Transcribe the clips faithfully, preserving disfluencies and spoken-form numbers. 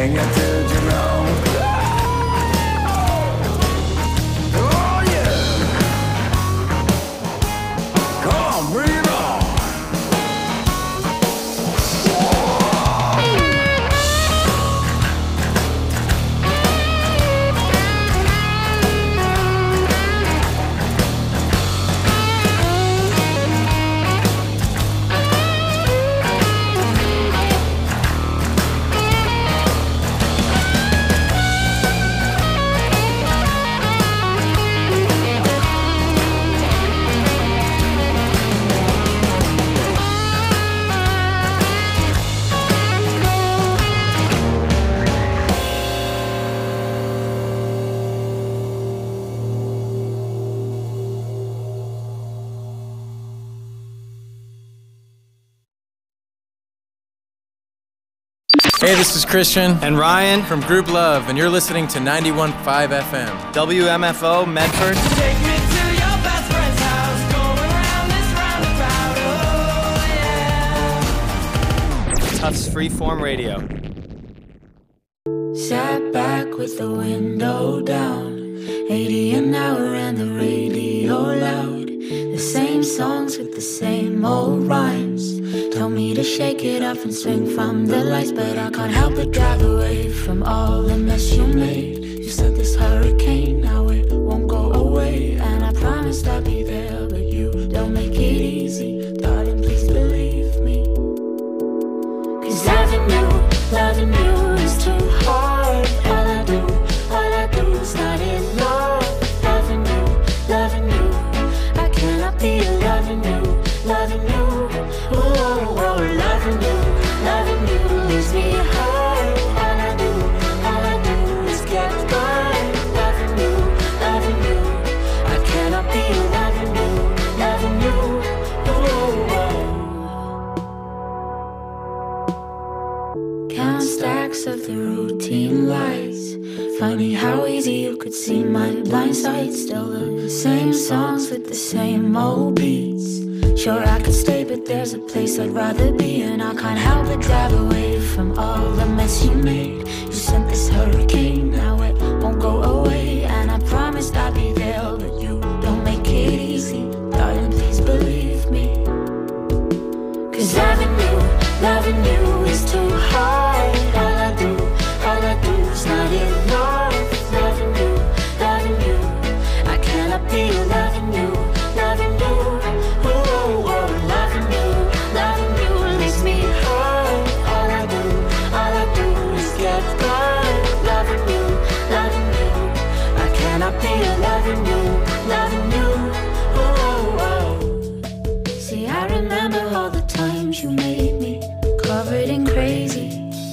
Sing it to Jerome. Oh yeah. Come on, bring it on. Hey, this is Christian and Ryan from Group Love, and you're listening to ninety-one point five F M. W M F O, Medford. Take me to your best friend's house, going round this roundabout, oh yeah. Tufts Freeform Radio. Sat back with the window down, eighty an hour and the radio loud. The same songs with the same old rhymes. Told me to shake it off and swing from the lights, but I can't help but drive away from all the mess you made. You said this hurricane, now it won't go away, and I promised I'd be there, but you don't make it easy. Darling, please believe me. Cause loving you, loving you is too hard. All I do, all I do is not enough. Loving you, loving you, I cannot be loving you, loving you. Oh, oh, oh, loving you, loving you leaves me hurt. All I do, all I do is get burned. Loving you, loving you, I cannot be loving you, loving you. Oh, oh. Count stacks of the routine lights. Funny how easy you could see my blind side. Still the same songs with the same old beats. Sure I could stay, but there's a place I'd rather be, and I can't help but drive away from all the mess you made. You sent this hurricane, now it won't go away, and I promised I'd be there, but you don't make it easy. Darling, please believe me. Cause loving you, loving you is too hard. All I do, all I do is not enough. Loving you, loving you, I cannot be loving you, loving you. Oh, oh, loving you, loving you leaves me hurt. All I do, all I do is get burned. Loving you, loving you, I cannot be loving you, loving you. Oh, oh. See, I remember all the times you made me covered in crazy.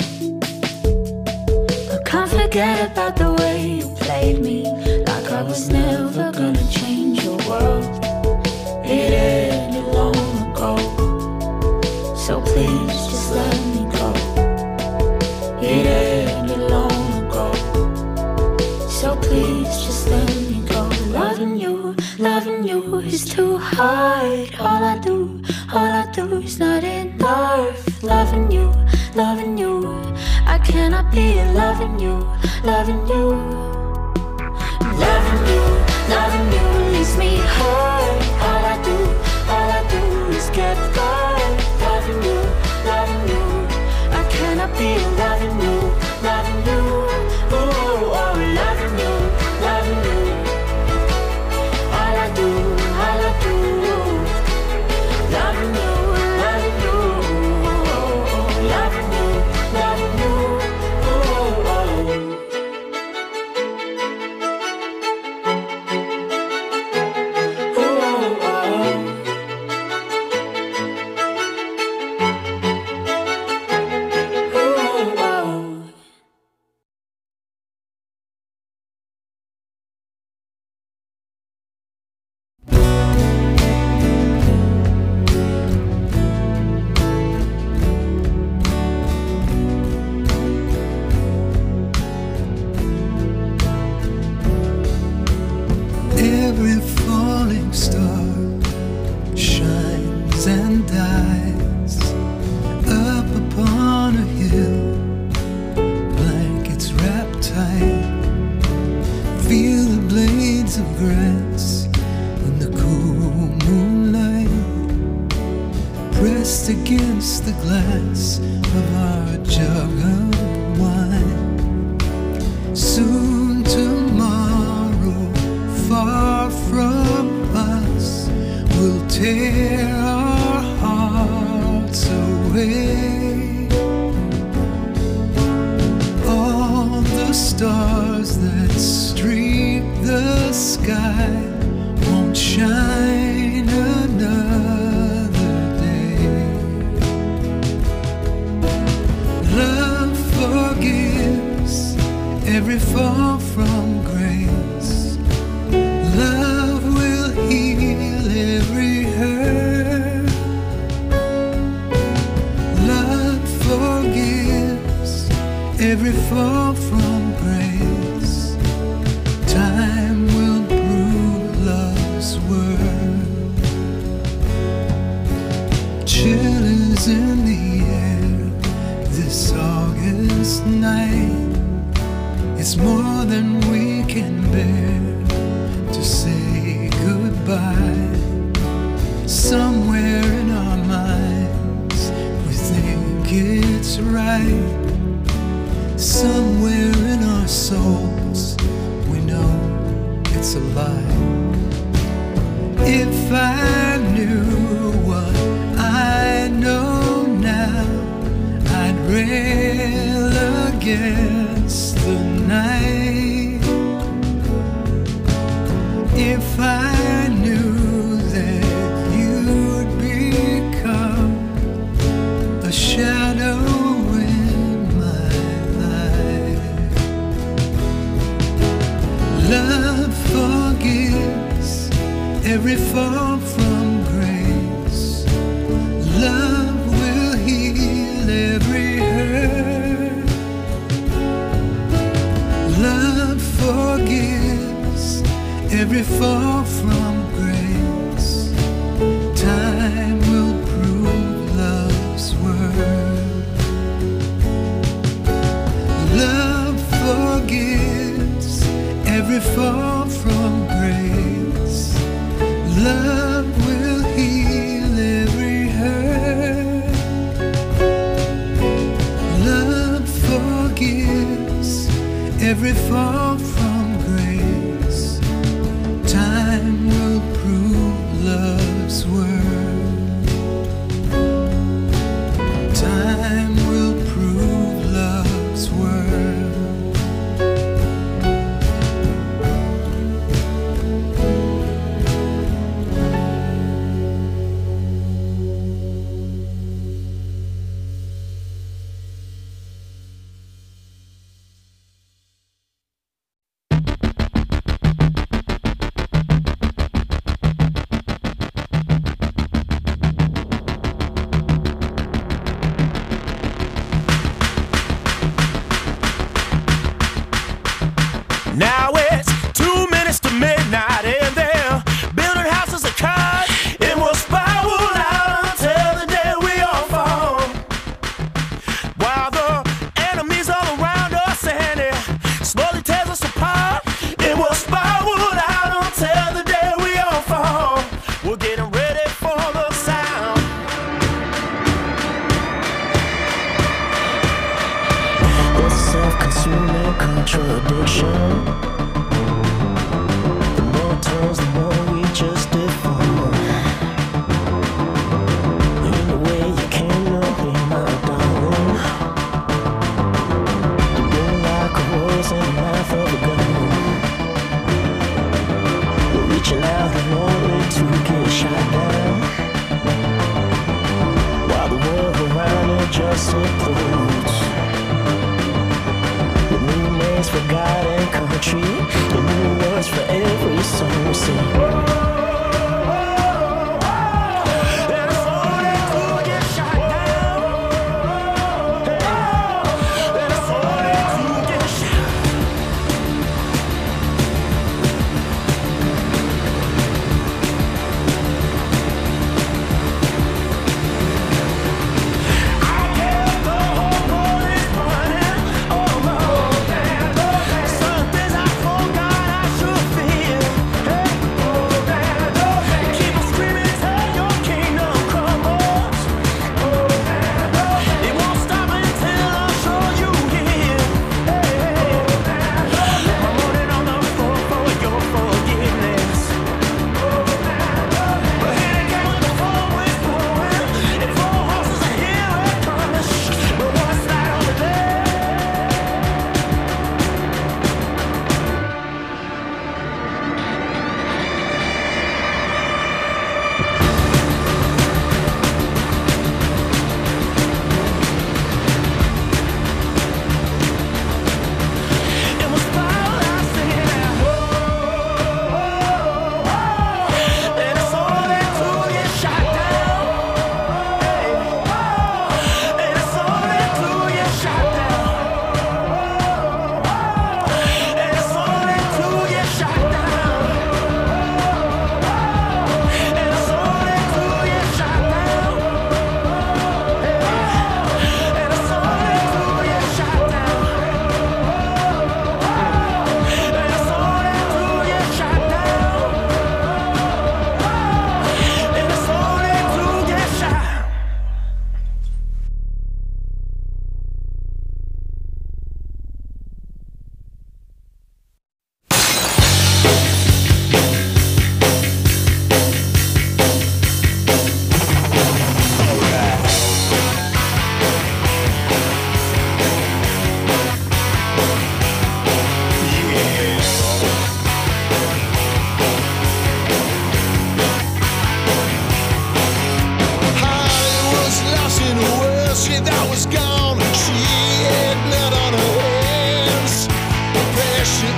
I can't forget about the way you played me, like I was never gonna change your world. It ended long ago, so please just let me go. It ended long ago, so please just let me go. Loving you, loving you is too hard. All I do, all I do is not enough. Loving you, loving you, I cannot be loving you, loving you. Loving you, loving you leaves me hurt. All I do, all I do is get burned. Loving you, loving you, I cannot be loving you, loving you. Oh, oh, loving you, loving you. All I do, all I do, loving you, loving you. Oh, oh, loving you, loving you. Oh, oh. Oh, stars that streak the sky won't shine another day. Love forgives every fall from grace. Love will heal every hurt. Love forgives every fall from grace. Time will prove love's worth. Chill is in the air this August night. It's more than we can bear to say goodbye. Somewhere in our minds we think it's right. Somewhere in our souls we know it's a lie. If I knew what I know now, I'd rail against the night. If I knew that you'd become a shadow in my life. Love forgives every fall from grace. Love will heal every hurt. Love forgives every fall from grace. Time will prove love's worth. Love forgives every fall from grace. Love will heal every hurt. Love forgives every fall from grace. Time will prove love's worth. Time will prove love's worth. Now it's two minutes to midnight and they're building houses of cards. It will spiral out until the day we all fall. While the enemies all around us and it slowly tears us apart. It will spiral out until the day we all fall. We're getting ready for the sound. There's a self-consuming contradiction. The more turns, the more we just deform. In a way you can't know me, my darling. You're like a rose in the mouth of a gun. We're reaching out in order to get shot down, while the world around it just implodes. With new names for God and country, and new words for every song we sing. Some things I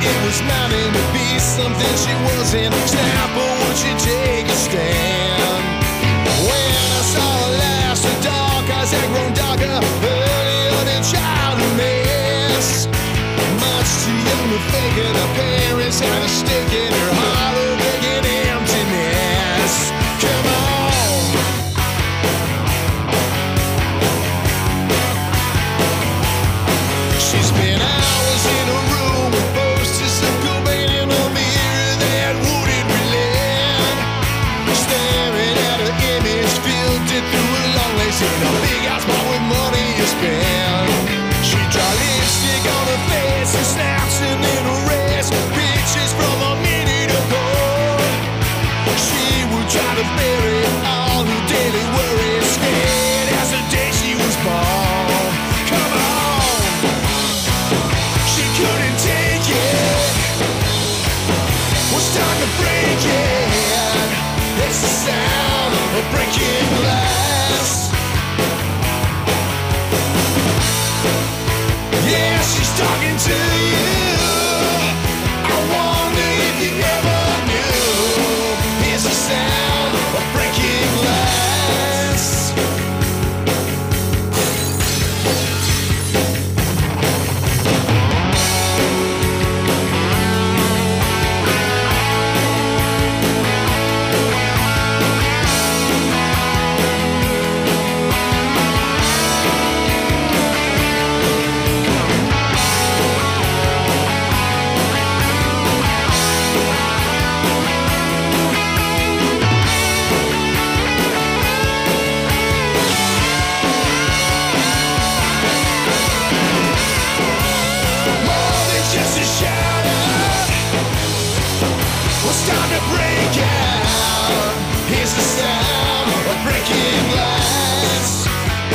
it was mounting to be something she wasn't. Snap, or would she take a stand? When I saw her last, her dark eyes had grown darker, earlier than child mess. Much too young to fake it, her parents had a stake in her heart, a begging emptiness. Come on. She spent hours in a room with posters of Cobain in a mirror that wouldn't relent. Staring at her image, filtered through a long lace in a big house bought with money you spend. She draw lipstick on her face and snaps and then erase pictures from a minute ago. She would try to bury all her daily worries, scared as the day she was born. Come on, she couldn't take it. Was time to break it. It's the sound of breaking glass. Yeah, she's talking to you. I wonder if you ever knew. It's the sound of breaking glass. More than just a shout-out. It's time to break out. Here's the sound of breaking glass.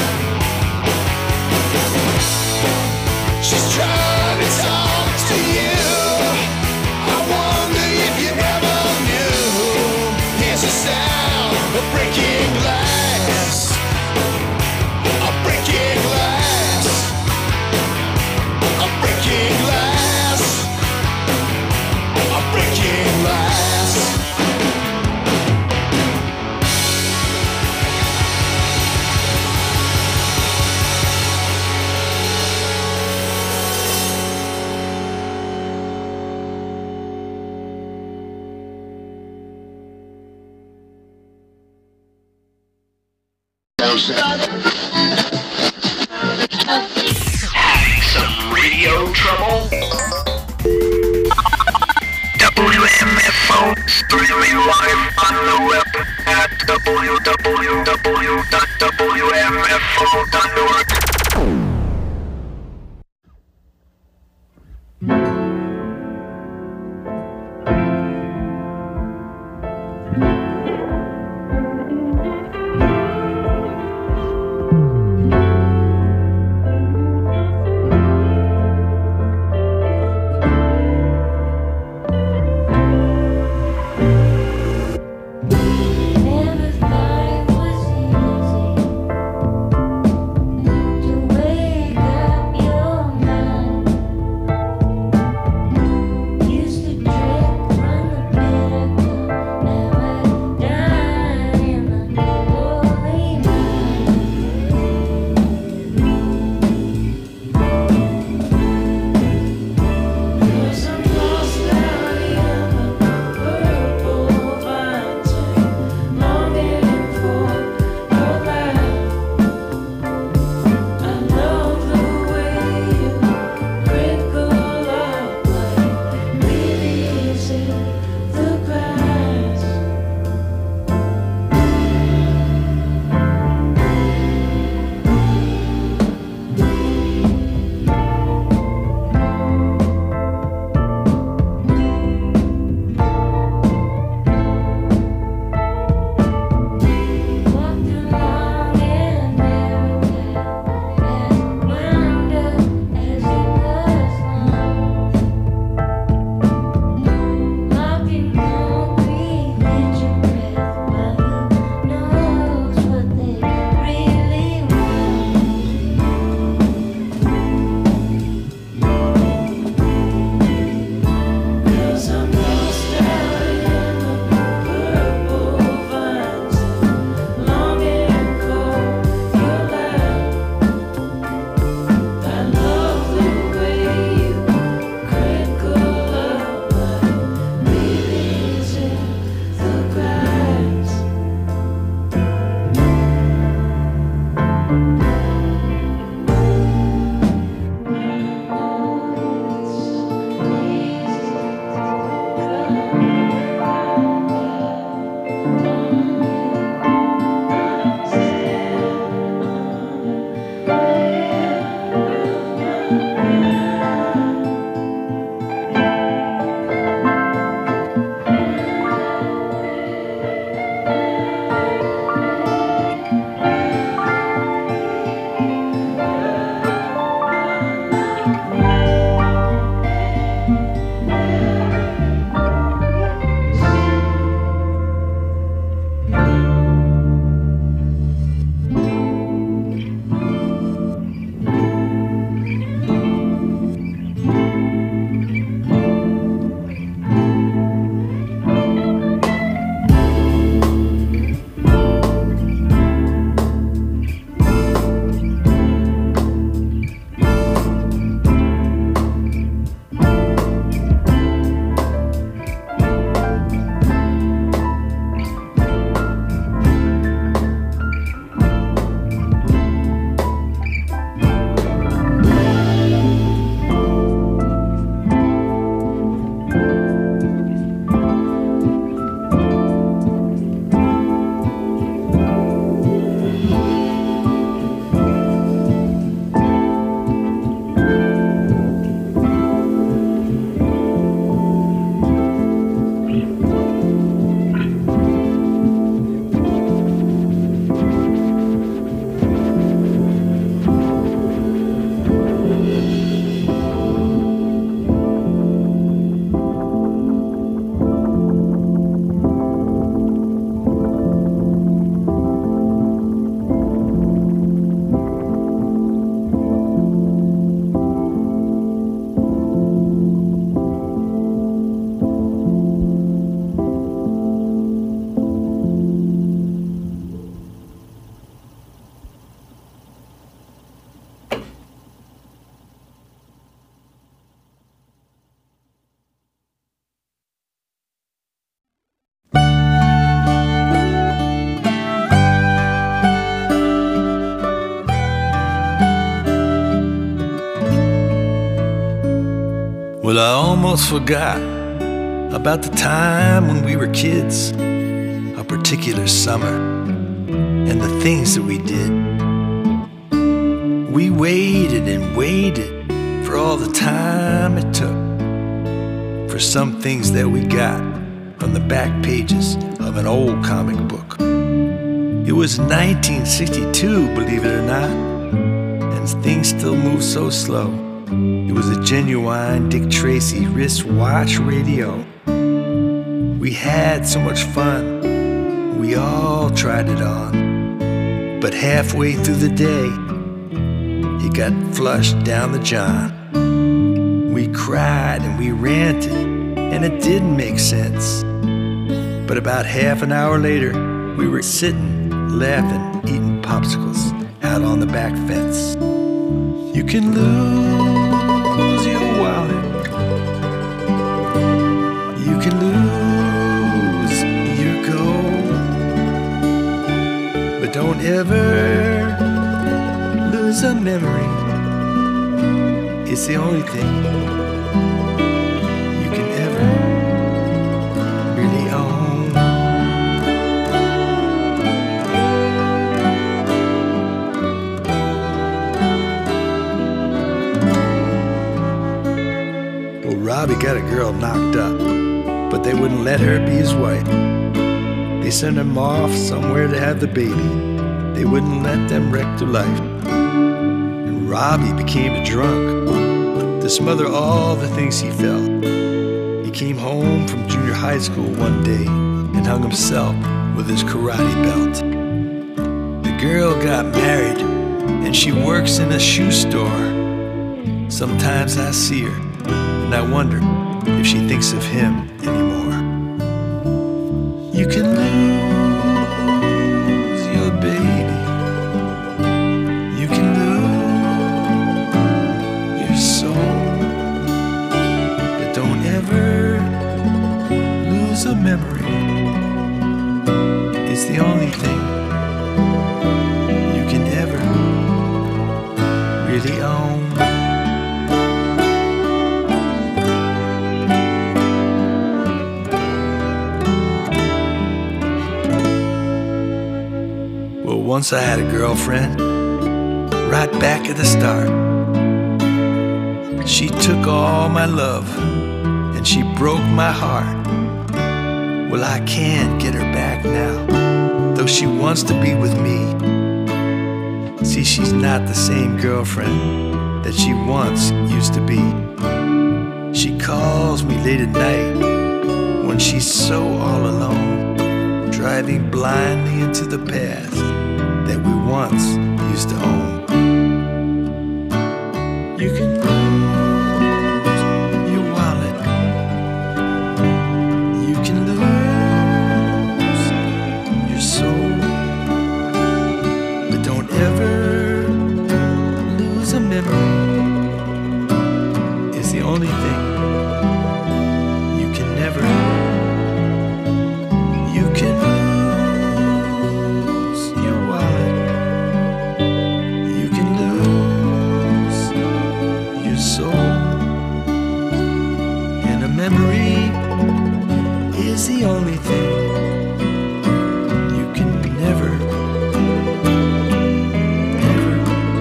She's trying to talk to you. I wonder if you ever knew. Here's the sound of breaking glass. Of breaking glass. Of breaking glass. Of breaking glass. Having some radio trouble? W M F O streaming live on the web at w w w dot w m f o dot org. Well, I almost forgot about the time when we were kids, a particular summer, and the things that we did. We waited and waited for all the time it took for some things that we got from the back pages of an old comic book. It was nineteen sixty-two, believe it or not, and things still move so slow. It was a genuine Dick Tracy wristwatch radio. We had so much fun, we all tried it on. But halfway through the day, it got flushed down the john. We cried and we ranted, and it didn't make sense. But about half an hour later, we were sitting, laughing, eating popsicles out on the back fence. You can lose your wallet, you can lose your gold, but don't ever lose a memory. It's the only thing you can ever really own. Robbie got a girl knocked up, but they wouldn't let her be his wife. They sent him off somewhere to have the baby. They wouldn't let them wreck their life. And Robbie became a drunk to smother all the things he felt. He came home from junior high school one day and hung himself with his karate belt. The girl got married and she works in a shoe store. Sometimes I see her and I wonder if she thinks of him anymore. You can lose your baby, you can lose your soul, but don't ever lose a memory. It's the only thing you can ever really own. Once I had a girlfriend, right back at the start. She took all my love and she broke my heart. Well, I can't get her back now, though she wants to be with me. See, she's not the same girlfriend that she once used to be. She calls me late at night when she's so all alone, driving blindly into the past that we once used to own. You can lose your wallet, you can lose your soul, but don't ever lose a memory. It's the only thing you can never. You can lose your wallet, you can lose your soul, and a memory is the only thing you can never, never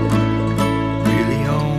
really own.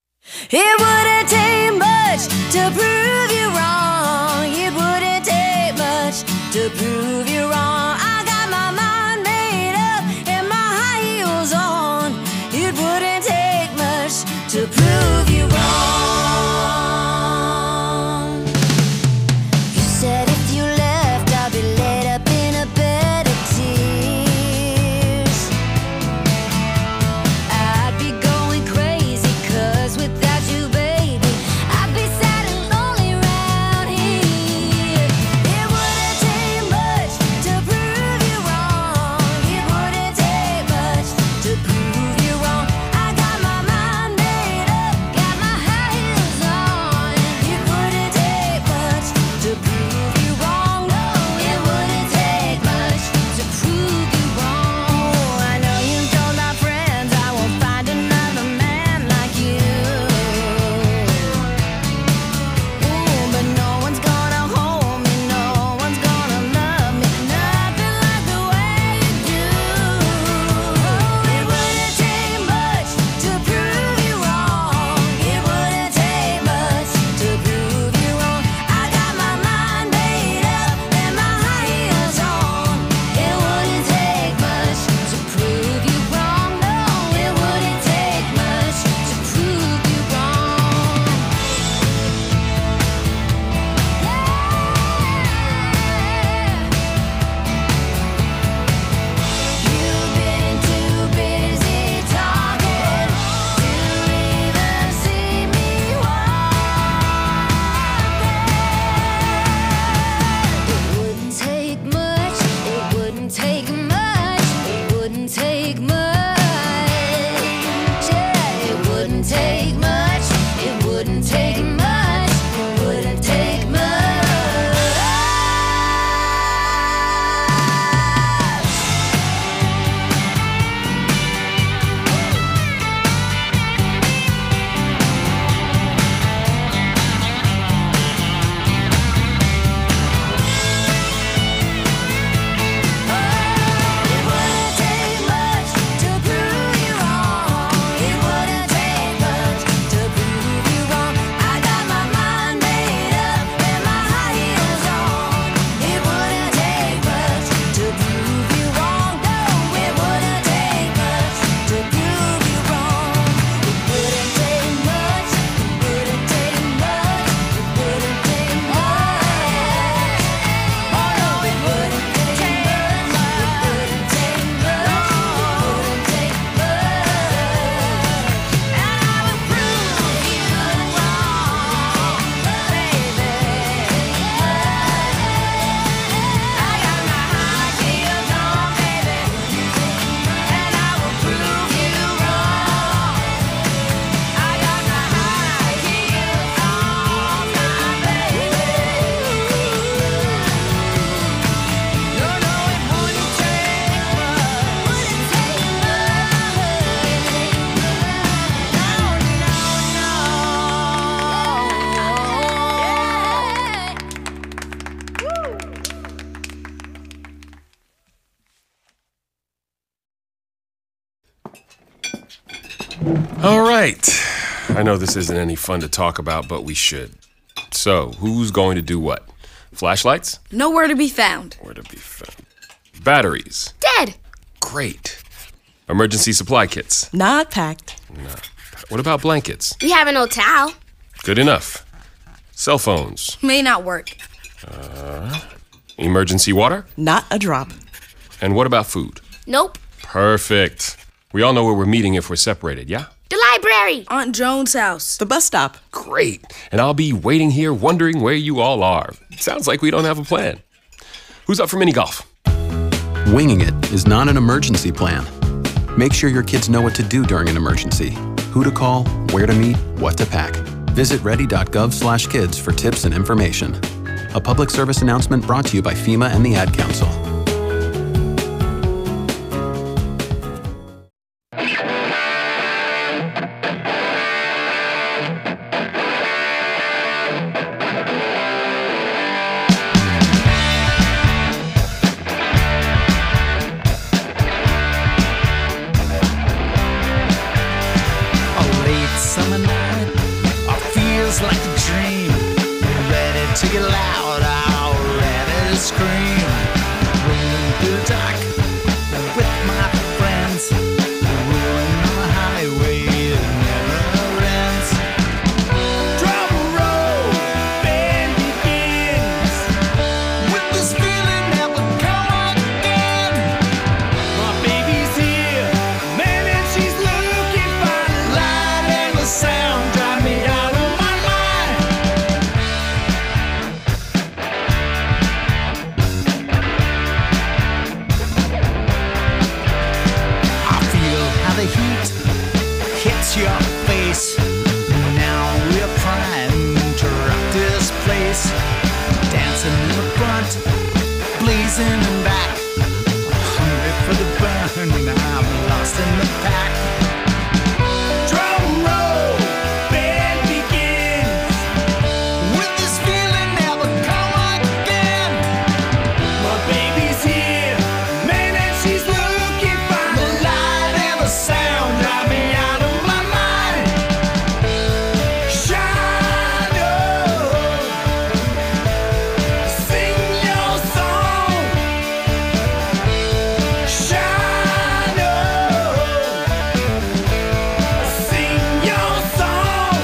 It wouldn't take much to prove you wrong. It wouldn't take to prove you wrong. I got my mind made up and my high heels on. It wouldn't take much to prove you wrong. You said if you left, I'd be laid up in a bed of tears. I'd be going crazy, 'cause without you, baby, I'd be sad and lonely round here. It wouldn't take much to prove you wrong. It wouldn't take much to prove you wrong. I got my mind made up, got my high heels on. It wouldn't take much to prove you wrong. No, it wouldn't take much to prove you wrong. I know you told our friends I won't find another man like you. Ooh, but no one's gonna hold me, no one's gonna love me, nothing like the way you do. Oh, it wouldn't take much to prove you wrong. It wouldn't take much to prove you wrong. I got my mind made up and my high heels on. It wouldn't take much to prove you wrong. No, it wouldn't take much to prove you wrong. You've been too busy talking to even see me walking. It wouldn't take much, it wouldn't take much, it wouldn't take much. Yeah, it wouldn't take much, it wouldn't take much, it wouldn't take much. It wouldn't take much to prove you wrong. It wouldn't take much to prove you wrong. I got my mind made up and my high heels on. It wouldn't take much to prove you wrong. No, it wouldn't take much to prove you wrong. It wouldn't take much. It wouldn't take much. It wouldn't take much. Oh no, it wouldn't take much. It wouldn't take much. It wouldn't take much. And I would prove you wrong, baby. I got my high heels on, baby, and I will prove you wrong. I got my high heels on, my baby. No, no, it wouldn't take much. Wouldn't take All right. I know this isn't any fun to talk about, but we should. So, who's going to do what? Flashlights? Nowhere to be found. Where to be found? Batteries? Dead. Great. Emergency supply kits? Not packed. No. What about blankets? We have an old towel. Good enough. Cell phones? May not work. Uh, emergency water? Not a drop. And what about food? Nope. Perfect. We all know where we're meeting if we're separated, yeah? The library. Aunt Joan's house. The bus stop. Great. And I'll be waiting here wondering where you all are. Sounds like we don't have a plan. Who's up for mini golf? Winging it is not an emergency plan. Make sure your kids know what to do during an emergency. Who to call, where to meet, what to pack. Visit ready dot gov slash kids for tips and information. A public service announcement brought to you by FEMA and the Ad Council. like a dream, ready to get loud, all ready to cream rolling through the dark with my friends. Rolling on the highway that never ends. Drum roll, band begins with this feeling that will come again. My baby's here, man, and she's looking fine. The light and the sound drive me out of my mind. I feel how the heat hits your face. Now we're primed to rock this place. Dancing in the front, blazing in back. Hungry for the burn, I'm lost in the pack. Drum roll, band begins with this feeling never come again. My baby's here, man, and she's looking fine. The light and the sound drive me out of my mind. Shine on, sing your song. Shine on, sing your song.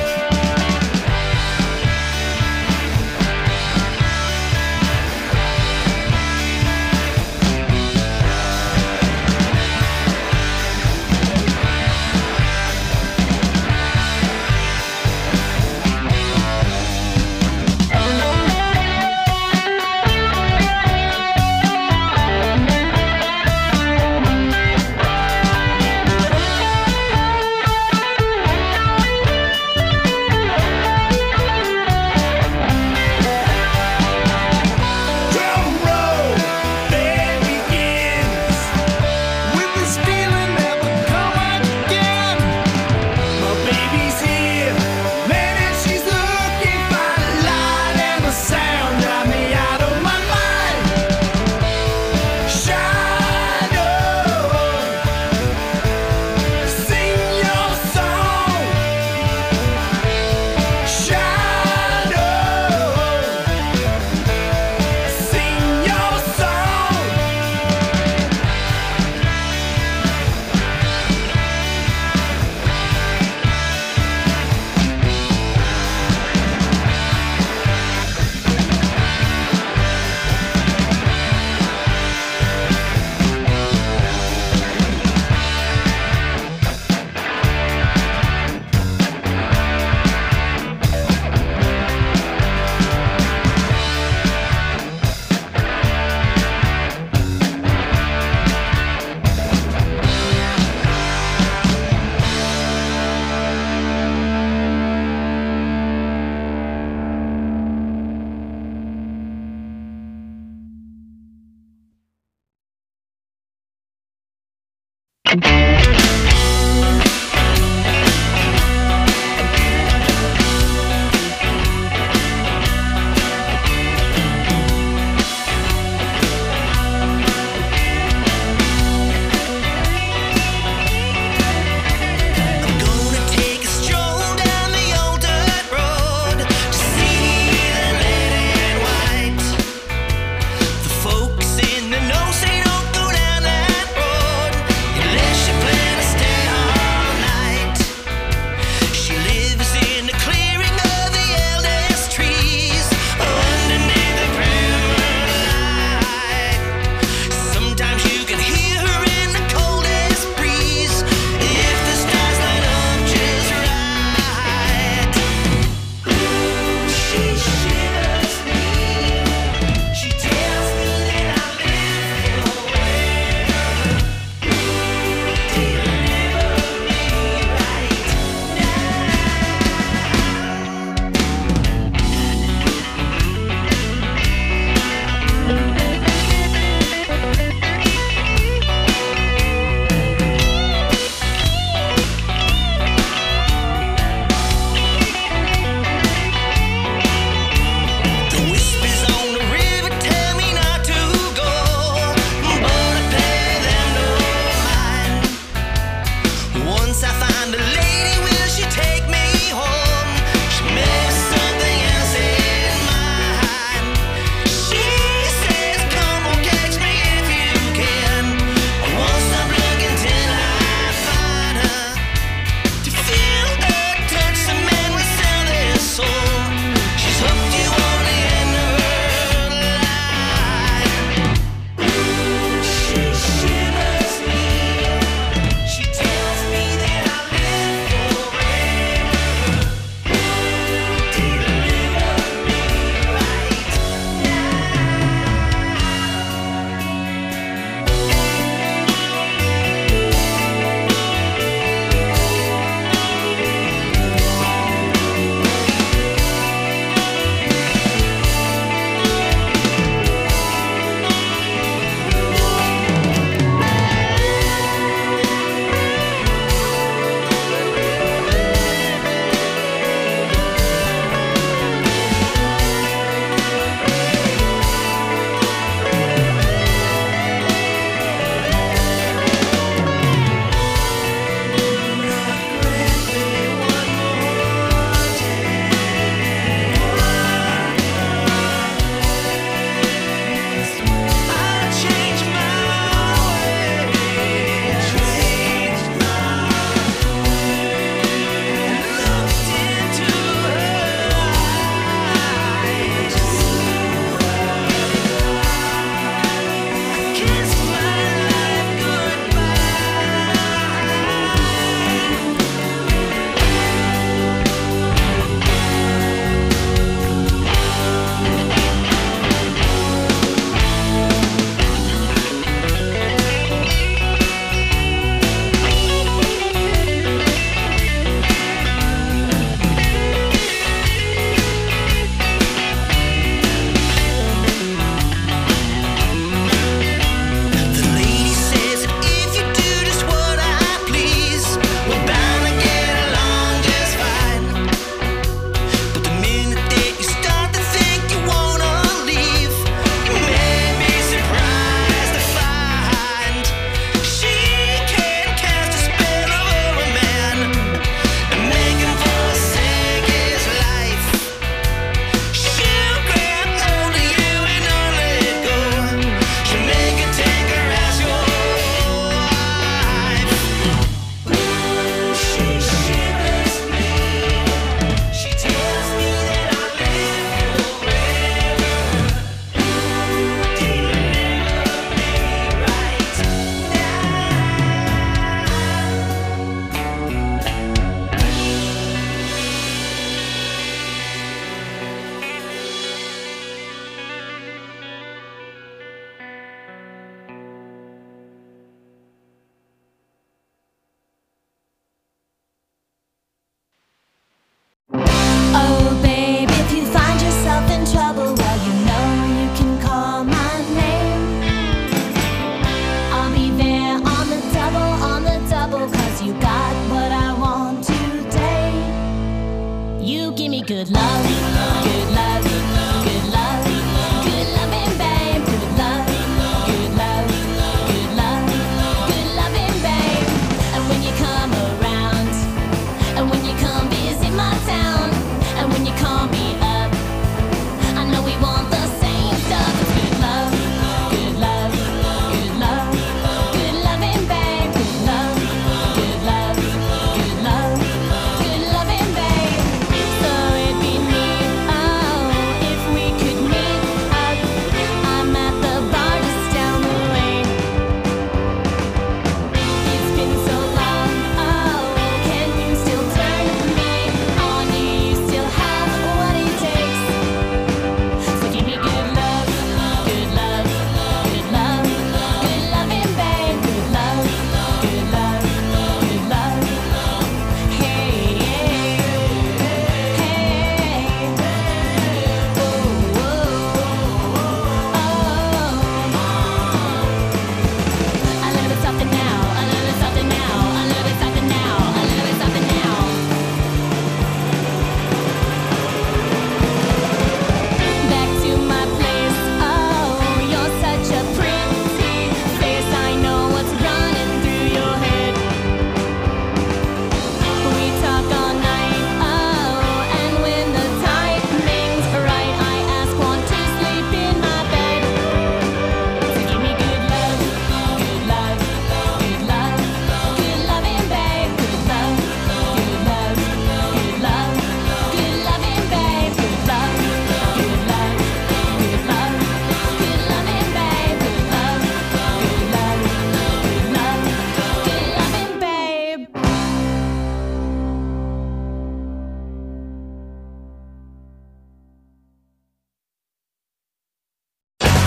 Drum roll, band begins with this feeling never come again. My baby's here, man, and she's looking fine. The light and the sound drive me out of my mind. Shine on, sing your song. Shine on, sing your song. I'm gonna take a stroll down the old dirt road to see the lady in white. The folks in the know say don't go down that road unless you plan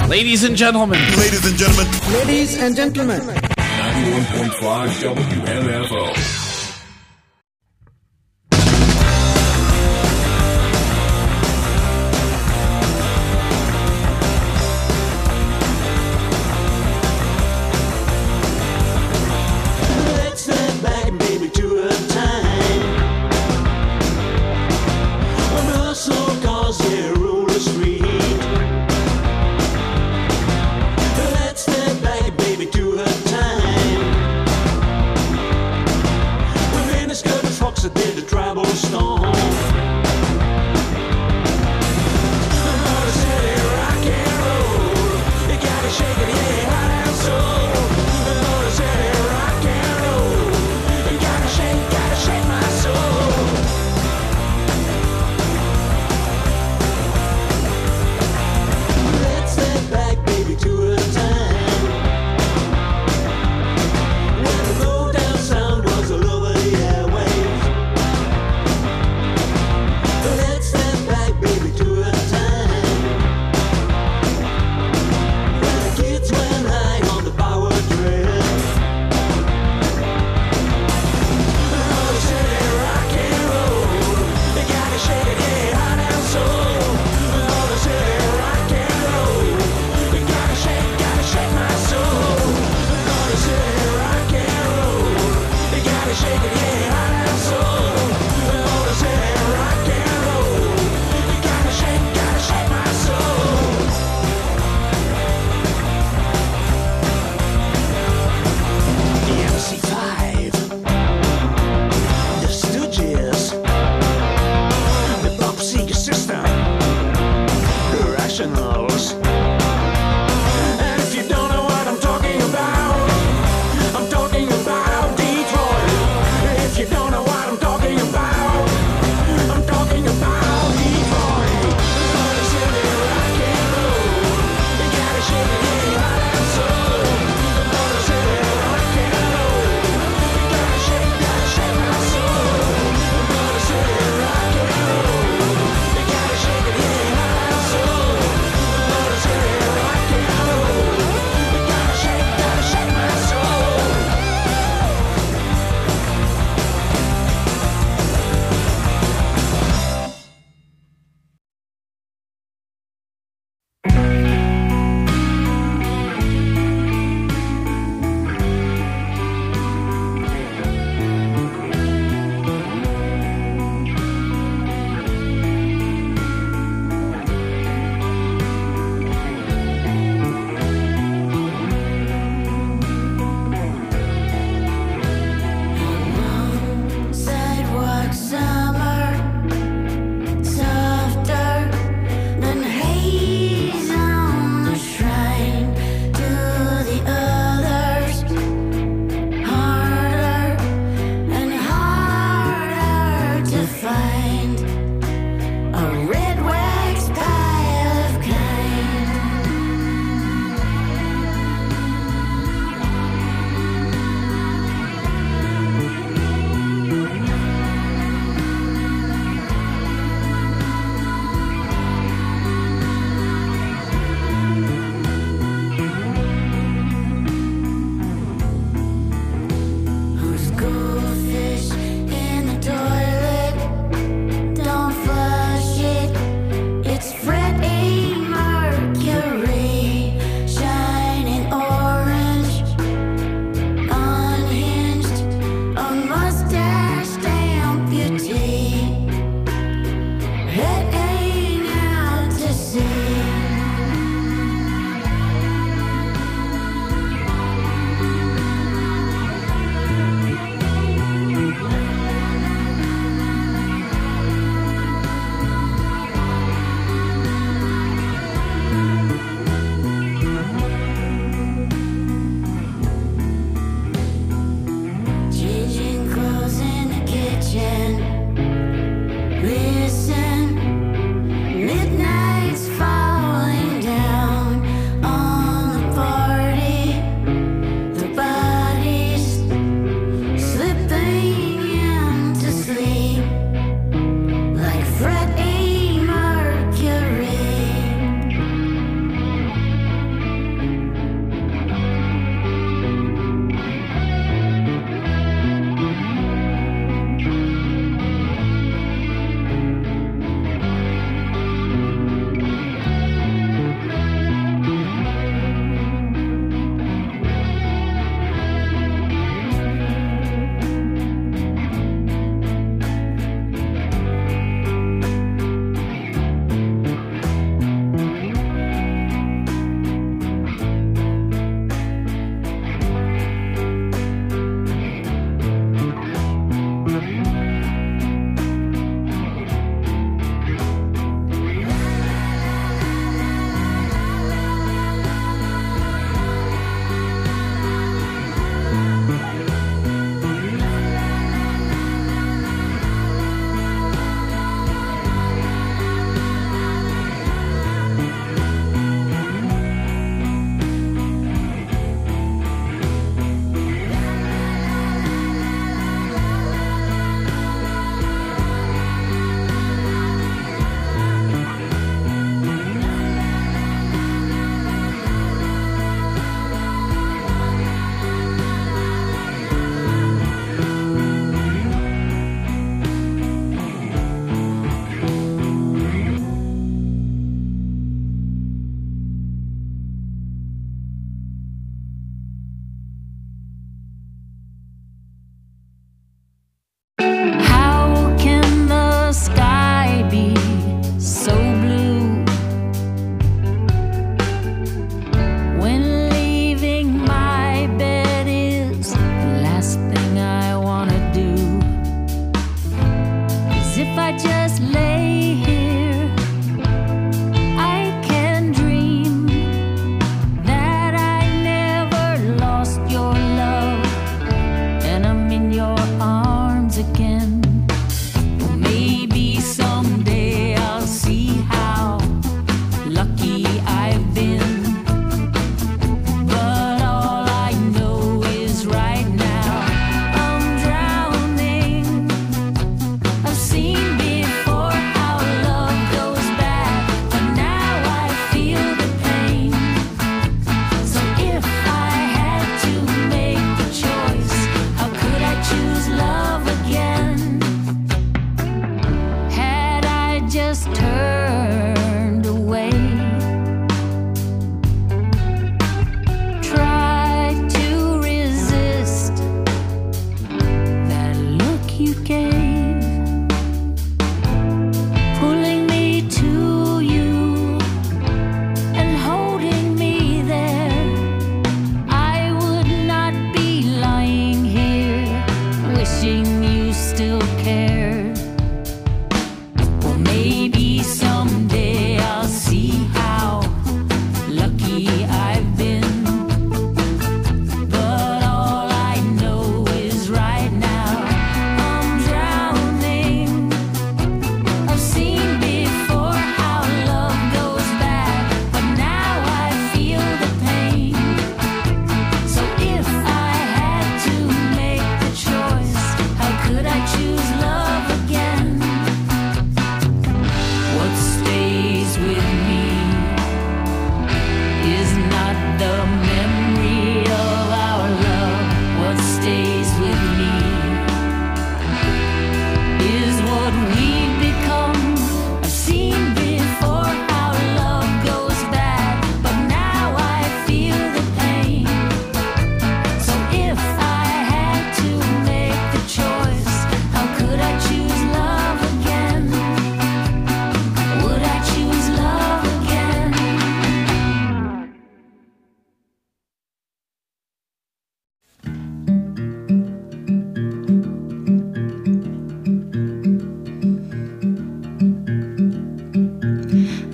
Ladies and gentlemen. Ladies and gentlemen. Ladies and gentlemen. ninety-one point five W M F O. Let's step back, baby, to a time when hustle cars, yeah, rule the street. Let's step back, baby, to a time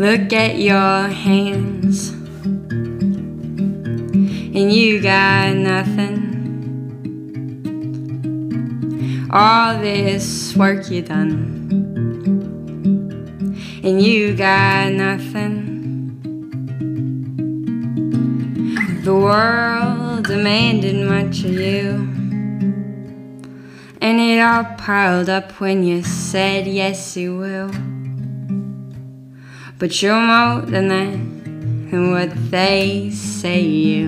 Look at your hands, and you got nothing. All this work you done, and you got nothing. The world demanded much of you, and it all piled up when you said yes you will. But you're more than that, and what they say you.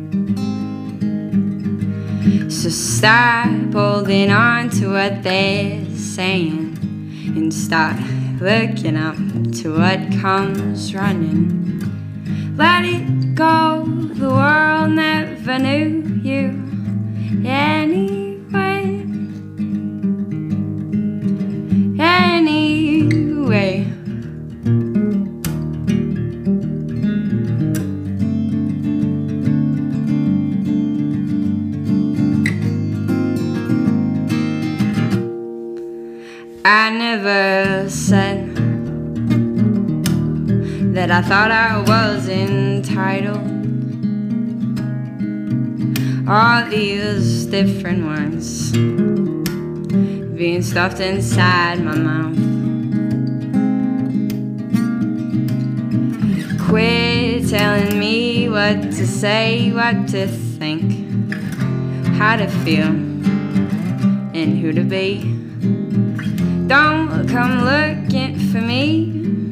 So stop holding on to what they're saying, and start looking up to what comes running. Let it go, the world never knew you anyway. Anyway. I never said that I thought I was entitled. All these different words being stuffed inside my mouth. Quit telling me what to say, what to think, how to feel, and who to be. Don't come looking for me,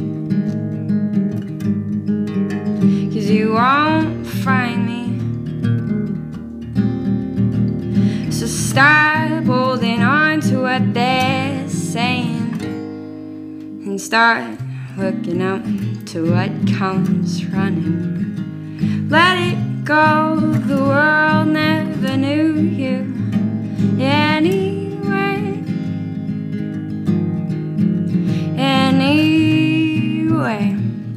'cause you won't find me. So stop holding on to what they're saying, and start looking up to what comes running. Let it go, the world never knew you anyway. Anyway.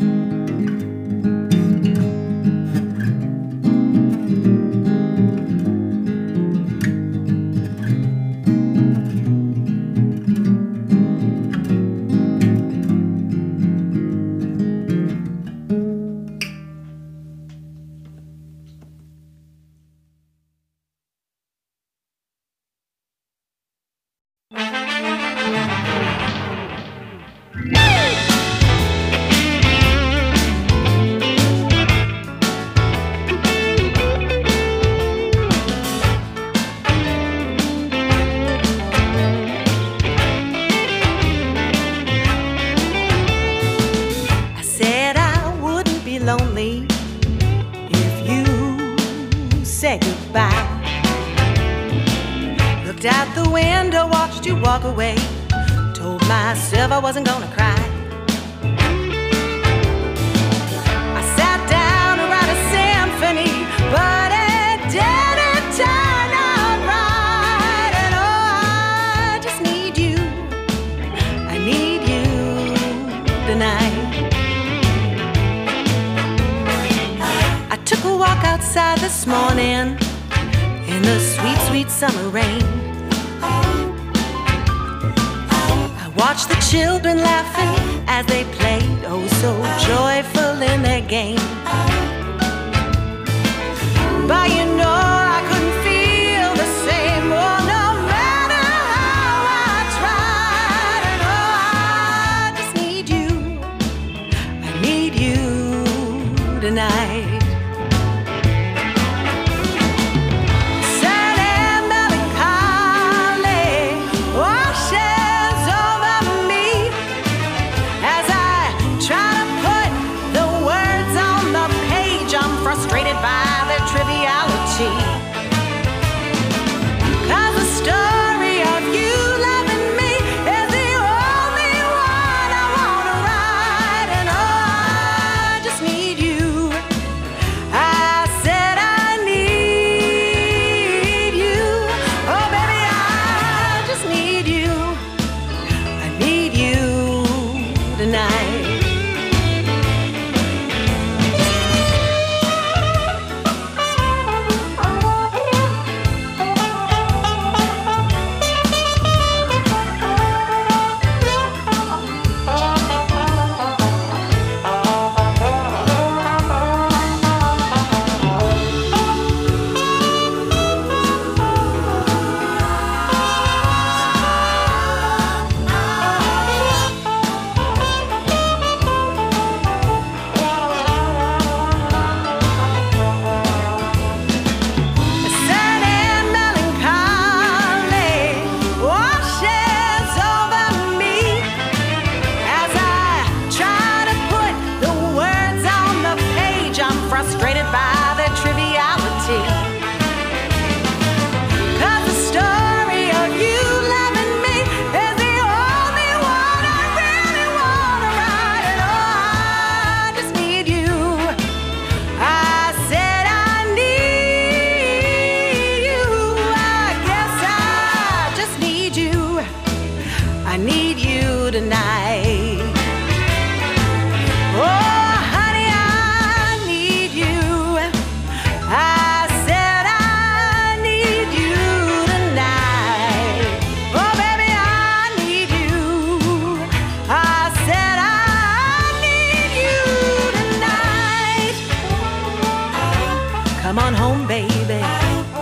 I wasn't gonna cry. I sat down to write a symphony, but it didn't turn out right. And oh, I just need you, I need you tonight. I took a walk outside this morning in the sweet, sweet summer rain. Watch the children laughing as they played, oh so joyful in their game. But you know I couldn't feel the same, oh no matter how I tried. And oh, I just need you, I need you tonight. Oh Come on home, baby.